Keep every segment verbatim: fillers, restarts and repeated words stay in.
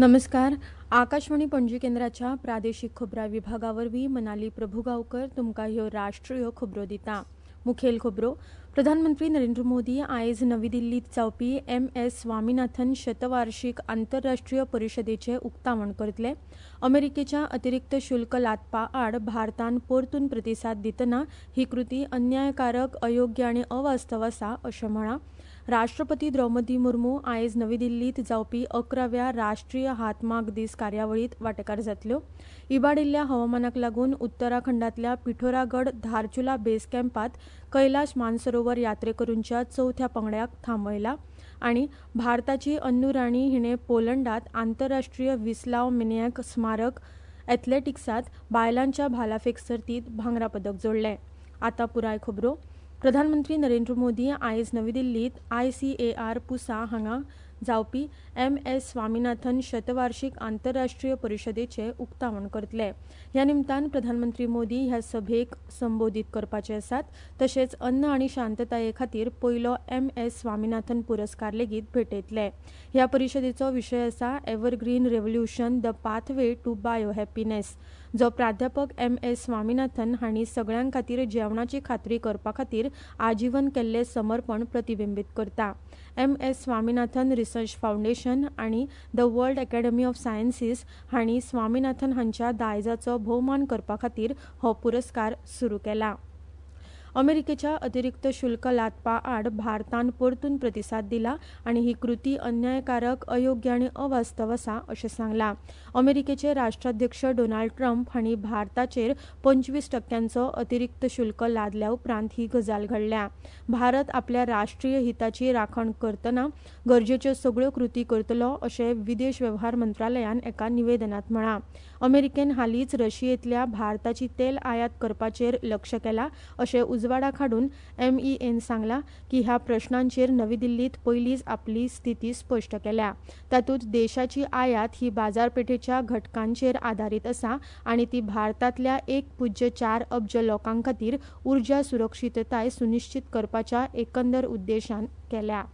नमस्कार. आकाशवाणी पणजी केंद्राच्या प्रादेशिक खबरां विभागावर मी मनाली प्रभुगावकर तुमकां ह्यो राष्ट्रीय खबरो दिता. मुखेल खबरो. प्रधानमंत्री नरेंद्र मोदी आयज नवी दिल्लीत जावपी एम एस स्वामीनाथन शतवार्षिक आंतरराष्ट्रीय परिशदेचे उक्तावण करतले. अमेरिकेच्या अतिरिक्त शुल्क लादपा आड भारतान परतून प्रतिसाद दितना ही कृती अन्यायकारक, अयोग्य आनी अवास्तव आसा अशें म्हळां. राष्ट्रपती द्रौपदी मुर्मू आयज नवी दिल्लीत जावपी अकराव्या राष्ट्रीय हातमाग दीस कार्यावळीत वांटेकार जातल्यो. इबाडिल्ल्या हवामानाक लागून उत्तराखंडातल्या पिठोरागड धारचुला बेस कॅम्पात कैलाश मानसरोवर यात्रेकरूंच्या चवथ्या पंगड्याक थांबयला आनी भारताची अन्नू राणी हिणें पोलंडात आंतरराष्ट्रीय विस्लाव मिन्याक स्मारक एथलेटिक्सात बायलांच्या भालाफेक सर्तीत भांगरा पदक जोडलें. आतां पुराय खबरो. प्रधानमंत्री नरेंद्र मोदी आयज नवी दिल्लीत I C A R Pusa हांगा जावपी एम एस स्वामीनाथन शतवार्षिक आंतरराष्ट्रीय परिशदेचे उक्तावण करतले. ह्या निमतान प्रधानमंत्री मोदी ह्या सभेक संबोधीत करपाचे आसात. तशेंच अन्न आनी शांतताये खातीर पयलो एम एस स्वामीनाथन पुरस्कार लेगीत भेटयतले. ह्या परिशदेचो विशय आसा evergreen revolution the pathway to bio happiness, जो प्राध्यापक एम एस स्वामीनाथन हांणी सगळ्यां खातीर जेवणाची खात्री करपा खातीर आजीवन केल्ले समर्पण प्रतिबिंबीत करता. M S Swaminathan research foundation आनी the world academy of sciences हांणी स्वामीनाथन हांच्या दायजाचो भोवमान करपा खातीर हो पुरस्कार सुरू केला. अमेरिकेच्या अतिरिक्त शुल्क लादपा आड भारतान परतून प्रतिसाद दिला आनी ही कृती अन्यायकारक, अयोग्य आनी अवास्तव आसा अशें सांगलां. अमेरिकेचे राष्ट्राध्यक्ष डोनाल्ड ट्रम्प हांणी भारताचेर पंचवीस टक्क्यांचो अतिरिक्त शुल्क लादल्या उपरांत ही गजाल घडल्या. भारत आपल्या राष्ट्रीय हिताची राखण करतना गरजेच्यो सगळ्यो कृती करतलो अशें विदेश वेव्हार मंत्रालयान एका निवेदनांत म्हळां. अमेरिकेन हालींच रशियेंतल्या भारताची तेल आयात करपाचेर लक्ष केलां अशें उजवाडाक हाडून एम ई एन सांगलां की ह्या प्रश्नांचेर नवी दिल्लीत पयलींच आपली स्थिती स्पश्ट केल्या. तातूंत देशाची आयात ही बाजारपेठेच्या घटकांचेर आदारीत आसा आनी ती भारतांतल्या एक पुज्य चार अब्ज लोकां खातीर उर्जा सुरक्षीतताय सुनिश्चित करपाच्या एकंदर उद्देशान केल्या.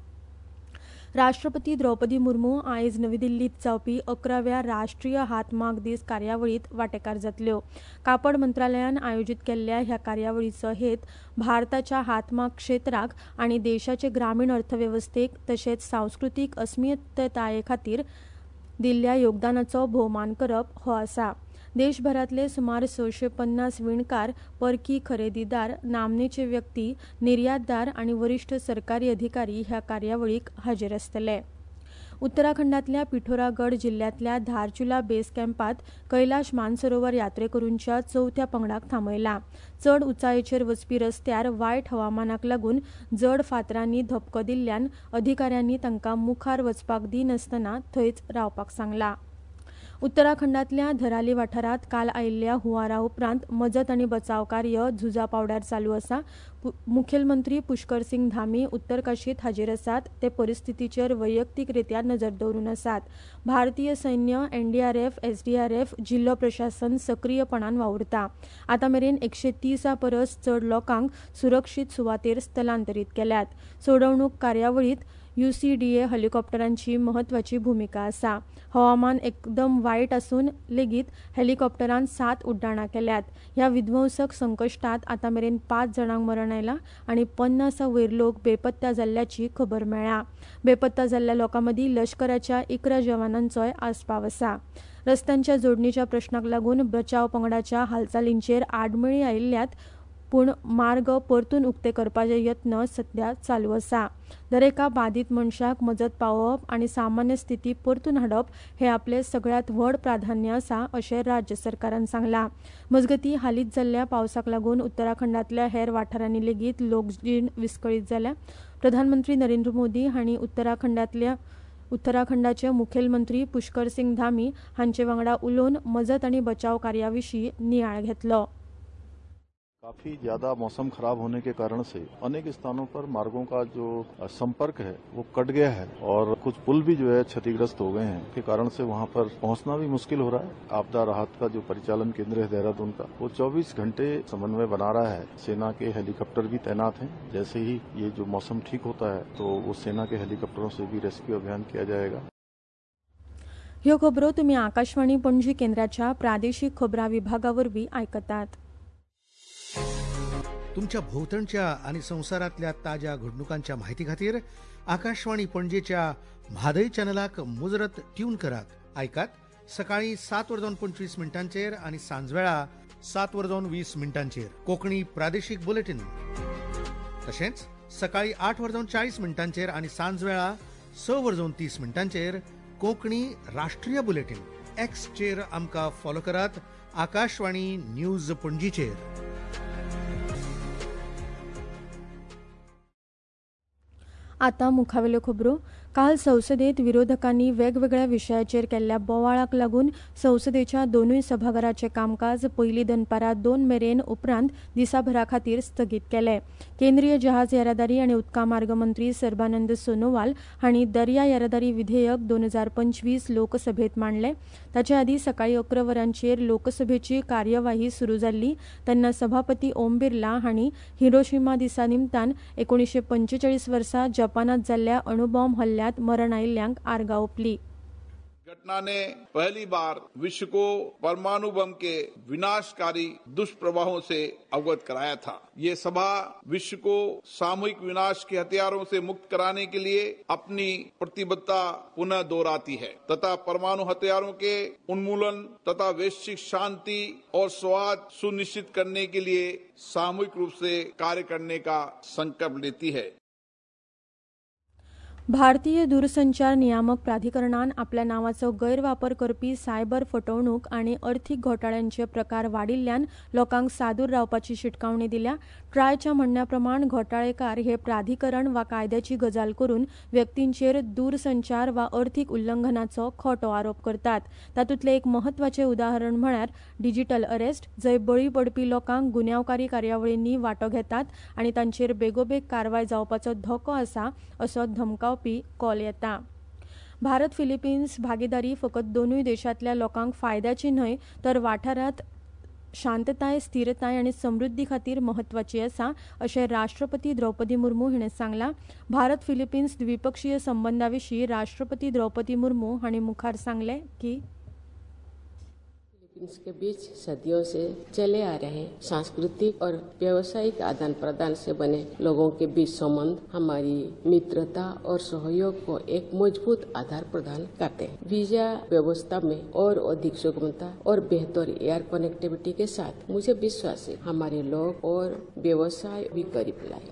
राष्ट्रपती द्रौपदी मुर्मू आयज नवी दिल्लीत जावपी अकराव्या राष्ट्रीय हातमाग दीस कार्यावळीत वांटेकार जातल्यो. कापड मंत्रालयान आयोजीत केल्ल्या ह्या कार्यावळीचो हेत भारताच्या हातमाग क्षेत्राक आनी देशाचे ग्रामीण अर्थवेवस्थेक तशेंच सांस्कृतीक अस्मिताये खातीर दिल्ल्या योगदानाचो भोवमान करप हो आसा. देशभरातले सुमार सशे पन्नास विणकार, परकी खरेदीदार, नामनेचे व्यक्ती, निर्यातदार आनी वरिष्ठ सरकारी अधिकारी ह्या कार्यावळीक हाजीर आसतले. उत्तराखंडातल्या पिठोरागड जिल्ल्यांतल्या धारचुला बेस कॅम्पात कैलाश मानसरोवर यात्रेकरूंच्या चवथ्या पंगडाक थांबयला. चड उंचायेचेर वचपी रस्त्यार वायट हवामानाक लागून जड फातरांनी धपको दिल्ल्यान अधिकाऱ्यांनी तांकां मुखार वचपाक दिनासतना थंयच रावपाक सांगलां. उत्तराखंडातल्या धराली वाठारात काल आयिल्ल्या हुंवारा उपरांत मजत आनी बचाव कार्य झुजा पावड्यार चालू आसा. मुखेलमंत्री पुष्कर सिंग धामी उत्तरकाशीत हाजीर आसात. ते परिस्थितीचेर वैयक्तीकरित्या नजर दवरून आसात. भारतीय सैन्य, एनडीआरएफ, एसडीआरएफ, जिल्लो प्रशासन सक्रीयपणान वावुरता. आतां मेरेन एकशे तीसा परस चड लोकांक सुरक्षीत सुवातेर स्थलांतरीत केल्यात. सोडवणूक कार्यावळीत यूसीडीए हेलिकॉप्टरांची महत्वाची भूमिका आसा. हवामान एकदम वायट आसून लेगीत हेलिकॉप्टरान सात उड्डाणां केल्यात. ह्या विध्वंसक संकश्टात आतां मेरेन पांच जाणांक मरण आयलां आनी पन्नासा वयर लोक बेपत्ता जाल्ल्याची खबर मेळ्ळ्या. बेपत्ता जाल्ल्या लोकां मदीं लश्कराच्या इकरा जवानांचोय आस्पाव आसा. रस्त्यांच्या जोडणीच्या प्रश्नाक लागून बचाव पंगडाच्या हालचालींचेर आडमेळी आयिल्ल्यात, पूण मार्ग परतून उक्ते करपाचे यत्न सध्या चालू आसा. दरेका बाधित मनशाक मजत पावोवप आनी सामान्य स्थिती परतून हाडप हे आपले सगळ्यांत व्हड प्राधान्य आसा अशें राज्य सरकारान सांगलां. मजगतीं हालींच जाल्ल्या पावसाक लागून उत्तराखंडातल्या हेर वाठारांनी लेगीत लोकजीण विस्कळीत जाल्या. प्रधानमंत्री नरेंद्र मोदी हांणी उत्तराखंडातल्या उत्तराखंडाचे मुखेलमंत्री पुष्कर सिंग धामी हांचे वांगडा उलोवन मजत आनी बचाव कार्याविशीं नियाळ घेतलो. काफी ज्यादा मौसम खराब होने के कारण से अनेक स्थानों पर मार्गों का जो संपर्क है वो कट गया है और कुछ पुल भी जो है क्षतिग्रस्त हो गए हैं, के कारण से वहां पर पहुंचना भी मुश्किल हो रहा है. आपदा राहत का जो परिचालन केंद्र है देहरादून का, वो चौबीस घंटे समन्वय बना रहा है. सेना के हेलीकॉप्टर भी तैनात हैं. जैसे ही ये जो मौसम ठीक होता है तो वो सेना के हेलीकॉप्टरों से भी रेस्क्यू अभियान किया जाएगा. ह्यो खबरो तुम्ही आकाशवाणी पणजी केंद्राच्या प्रादेशीक खबरां विभागावरवीं आयकतात. तुमच्या भोवतणच्या आणि संवसारांतल्या ताज्या घडणुकांच्या म्हायती खातीर आकाशवाणी पणजेच्या म्हादय चॅनलाक मुजरत ट्यून करात. आयकात सकाळी सात वरजावन पंचवीस मिनटांचेर आणि सांजवेळा सात वरजावन वीस मिनटांचेर कोंकणी प्रादेशीक बुलेटिन. तशेंच सकाळी आठ वरजावन चाळीस मिनटांचेर आणि सांजवेळा स वरजावन तीस मिनटांचेर कोंकणी राष्ट्रीय बुलेटिन. एक्सचेर आमकां फॉलो करात. आकाशवाणी न्यूज पणजीचेर. आतां मुखावेल्यो खबरो. काल संसदेत विरोधकांनी वेगवेगळ्या विशयाचेर केल्ल्या बोवाळाक लागून संसदेच्या दोनूय सभाघराचें कामकाज पयली दनपारां दोन मेरेन उपरांत दिसाभरा खातीर स्थगीत केलें. केंद्रीय जहाज येरादारी आनी उदका मार्ग मंत्री सर्बानंद सोनोवाल हांणी दर्या येरादारी विधेयक दोन हजार पंचवीस लोकसभेत मांडलें. ताचे आदीं सकाळीं अकरा वरांचेर लोकसभेची कार्यवाही सुरू जाल्ली तेन्ना सभापती ओम बिर्ला हांणी हिरोशिमा दिसा निमतान एकोणीशे पंचेचाळीस वर्सा जपानात जाल्ल्या अणुबॉम्ब हल्ल्यांत मरण आयिल्ल्यांक आर्गां ओंपली. घटना ने पहली बार विश्व को परमाणु बम के विनाशकारी दुष्प्रभावों से अवगत कराया था. ये सभा विश्व को सामूहिक विनाश के हथियारों से मुक्त कराने के लिए अपनी प्रतिबद्धता पुनः दोहराती है तथा परमाणु हथियारों के उन्मूलन तथा वैश्विक शांति और सौहार्द सुनिश्चित करने के लिए सामूहिक रूप से कार्य करने का संकल्प लेती है. भारतीय दूरसंचार नियामक प्राधिकरणान आपल्या नावाचो गैरवापर करपी सायबर फटवणूक आनी अर्थीक घोटाळ्यांचे प्रकार वाडिल्ल्यान लोकांक सादूर रावपाची शिटकावणी दिल्या. ट्रायच्या म्हणण्या प्रमाण घोटाळेकार हे प्राधिकरण वा कायद्याची गजाल करून व्यक्तींचेर दूरसंचार वा अर्थीक उल्लंघनाचो खोटो आरोप करतात. तातूंतले एक म्हत्वाचे उदाहरण म्हळ्यार डिजिटल अरेस्ट, जंय बळी पडपी लोकांक गुन्यांवकारी कार्यावळींनी वांटो घेतात आनी तांचेर बेगोबेग कारवाय जावपाचो धोको आसा असो धमकावपी कॉल येता. भारत फिलिपिन्स भागीदारी फकत दोनूय देशांतल्या लोकांक फायद्याची न्हय तर वाठारांत शांतताय, स्थिरताय आनी समृद्धी खातीर महत्वाची आसा अशें राष्ट्रपती द्रौपदी मुर्मू हाणें सांगलां. भारत फिलिपिन्स द्विपक्षीय संबंदा विशीं राष्ट्रपती द्रौपदी मुर्मू हाणीं मुखार सांगलें की फिलीपींस के बीच सदियों से चले आ रहे सांस्कृतिक और व्यावसायिक आदान प्रदान से बने लोगों के बीच संबंध हमारी मित्रता और सहयोग को एक मजबूत आधार प्रदान करते हैं. वीजा व्यवस्था में और अधिक सुगमता और बेहतर एयर कनेक्टिविटी के साथ मुझे विश्वास है हमारे लोग और व्यवसाय भी करीब लाए.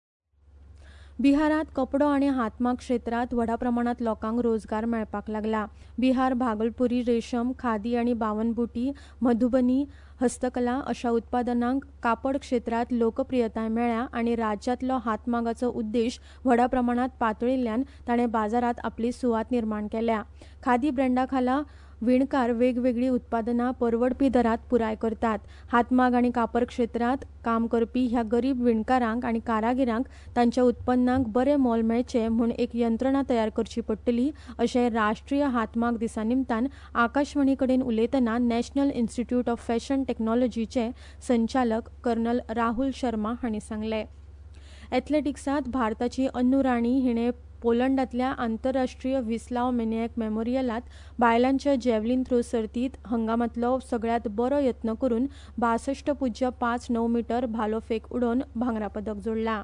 बिहारात कपडो आनी हातमाग क्षेत्रांत व्हडा प्रमाणांत लोकांक रोजगार मेळपाक लागला. बिहार भागलपुरी रेशम, खादी आनी बावनबुटी, मधुबनी, हस्तकला अशा उत्पादनांक कापड क्षेत्रांत लोकप्रियताय मेळ्ळ्या आनी राज्यांतलो हातमागाचो उद्देश व्हडा प्रमाणांत पातळिल्ल्यान ताणें बाजारांत आपली सुवात निर्माण केल्या. खादी ब्रँडा खाला विणकार वेगवेगळी उत्पादनां परवडपी दरात पुराय करतात. हातमाग आनी कापड क्षेत्रांत काम करपी ह्या गरीब विणकारांक आनी कारागिरांक तांच्या उत्पन्नाक बरें मोल मेळचें म्हूण एक यंत्रणा तयार करची पडटली अशें राष्ट्रीय हातमाग दिसा निमतान आकाशवाणी कडेन उलयतना नॅशनल इन्स्टिट्यूट ऑफ फॅशन टॅक्नॉलॉजीचे संचालक कर्नल राहुल शर्मा हांणी सांगलें. एथलेटिक्सांत भारताची अन्नू राणी हिणें पोलंडांतल्या आंतरराष्ट्रीय विस्लाव मेनियॅक मेमोरियलांत बायलांच्या जॅव्हलिन थ्रो सर्तींत हंगामांतलो सगळ्यांत बरो यत्न करून बासष्ट पुज्य पांच णव मिटर भालोफेक उडोवन भांगरा पदक जोडलां.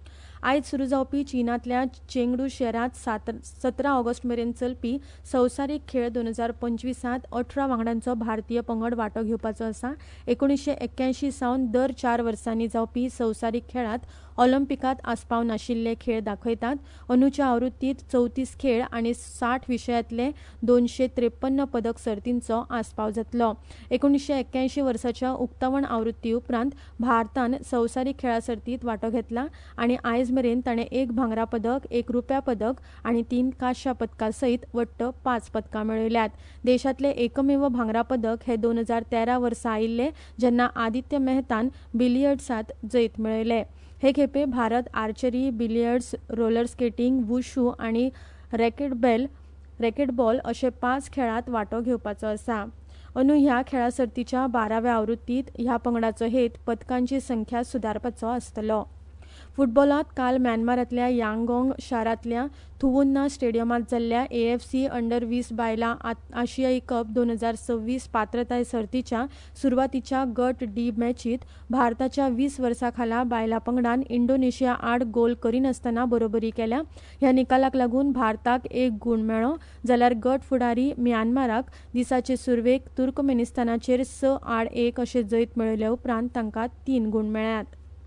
आयज सुरू जावपी चीनांतल्या चेंगडू शारांत सात सतरा ऑगस्ट मेरेन चलपी संवसारीक खेळ दोन हजार पंचवीसांत अठरा वांगड्यांचो भारतीय पंगड वांटो घेवपाचो आसा. एकोणीशे एक्क्यायंशी सावन दर चार वर्सांनी जावपी संवसारीक खेळांत ऑलिंपिकांत आस्पाव नाशिल्ले खेळ दाखयतात. अंदूच्या आवृत्तींत चवतीस खेळ आनी साठ विशयांतले दोनशे त्रेपन्न पदक सर्तींचो आस्पाव जातलो. एकोणीशे एक्क्यायंशी वर्साच्या उक्तावण आवृत्ती उपरांत भारतान संवसारीक खेळा सर्तींत वांटो घेतला आनी आयज मेरेन ताणें एक भांगरा पदक, एक रुप्या पदक आनी तीन कांस्य पदकां सयत वट्ट पांच पदकां मेळयल्यात. देशांतले एकमेव भांगरा पदक हे दोन हजार तेरा वर्सा आयिल्ले जेन्ना आदित्य मेहतान बिलियर्ड्सांत जैत मेळयले. हे खेपे Bharat archery, billiards, roller skating, wushu आनी रॅकेटबॉल रॅकेटबॉल अशे पांच खेळांत वांटो घेवपाचो आसा. अंदू ह्या खेळा सर्तीच्या बाराव्या आवृत्तींत ह्या पंगडाचो हेत पदकांची संख्या सुदारपाचो आसतलो. फुटबॉलात काल म्यानमारांतल्या यांगोंग शारांतल्या थुवुन्ना स्टेडियमांत जाल्ल्या एएफसी अंडर वीस बायलां आशियाई कप दोन हजार सव्वीस पात्रताय सर्तीच्या सुरवातीच्या गट डी मॅचीत भारताच्या वीस वर्सां खाला बायलां पंगडान इंडोनेशिया आड गोल करिनासतना बरोबरी केल्या. ह्या निकालाक लागून भारताक एक गूण मेळ्ळो जाल्यार गट फुडारी म्यानमाराक दिसाचे सुरवेक तुर्कमेनिस्तानाचेर स आड एक अशें जैत मेळयल्या उपरांत तांकां तीन गूण मेळ्ळ्यात.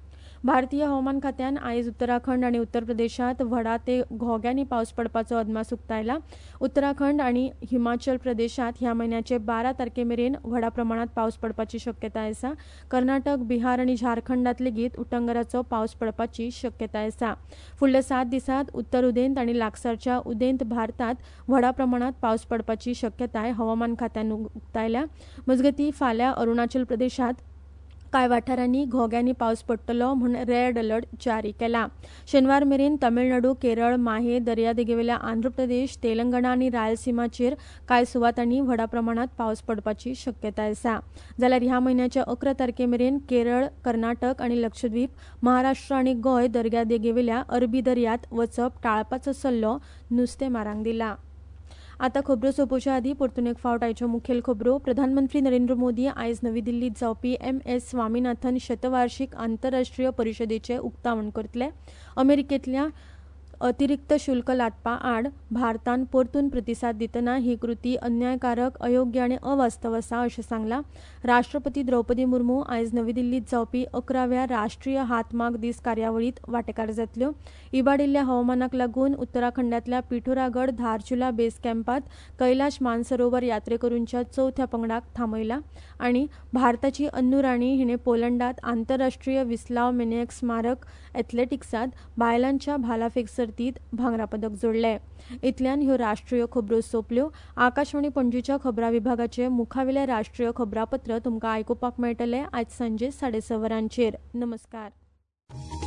भारतीय हवामान खात्यान आयज उत्तराखंड आनी उत्तर प्रदेशांत व्हडा ते घोग्यांनी पावस पडपाचो अदमास उक्तायला. उत्तराखंड आनी हिमाचल प्रदेशांत ह्या म्हयन्याचे बारा तारखे मेरेन व्हडा प्रमाणांत पावस पडपाची शक्यताय आसा. कर्नाटक, बिहार आनी झारखंडांत लेगीत उटंगराचो पावस पडपाची शक्यताय आसा. फुडल्या सात दिसांत उत्तर उदेंत आनी लागसारच्या उदेंत भारतांत व्हडा प्रमाणांत पावस पडपाची शक्यताय हवामान खात्यान उक्तायल्या. मजगतीं फाल्यां अरुणाचल प्रदेशांत कांय वाठारांनी घोग्यांनी पावस पडटलो म्हूण रेड अलर्ट जारी केला. शेनवार मेरेन तमिळनाडू, केरळ, माहे दर्यादेगेवेल्या आंध्र प्रदेश, तेलंगणा आनी रायलसीमाचेर कांय सुवातांनी व्हडा प्रमाणांत पावस पडपाची शक्यताय आसा. जाल्यार ह्या म्हयन्याच्या अकरा तारखे मेरेन केरळ, कर्नाटक आनी लक्षद्वीप, महाराष्ट्र आनी गोंय दर्यादेगेवेल्या अरबी दर्यांत वचप टाळपाचो सल्लो नुस्तेमारांक दिला. आतां खबरो सोंपोवच्या आदीं परतून एक फावट आयच्यो मुखेल खबरो. प्रधानमंत्री नरेंद्र मोदी आयज नवी दिल्लींत जावपी एम एस स्वामीनाथन शतवार्षिक आंतरराष्ट्रीय परिशदेचें उक्तावण करतले. अमेरिकेंतल्या अतिरिक्त शुल्क लादपा आड भारतान परतून प्रतिसाद दितना ही कृती अन्यायकारक, अयोग्य आनी अवास्तव आसा अशें सांगलां. राष्ट्रपती द्रौपदी मुर्मू आयज नवी दिल्लींत जावपी अकराव्या राष्ट्रीय हातमाग दीस कार्यावळींत वांटेकार जातल्यो. इबाडिल्ल्या हवामानाक लागून उत्तराखंडांतल्या पिठोरागड धारचुला बेस कॅम्पांत कैलाश मानसरोवर यात्रेकरूंच्या चवथ्या पंगडाक थांबयला. आनी भारताची अन्नू राणी हिणें पोलंडांत आंतरराष्ट्रीय विस्लाव मिनेक स्मारक एथलेटिक्सांत बायलांच्या भालाफेक सर्तींत भांगरा पदक जोडलें. इतल्यान ह्यो राष्ट्रीय खबरो सोंपल्यो. आकाशवाणी पणजीच्या खबरां विभागाचे मुखावेलें राष्ट्रीय खबरापत्र तुमकां आयकुपाक मेळटलें आयज सांजे साडे स वरांचेर. नमस्कार.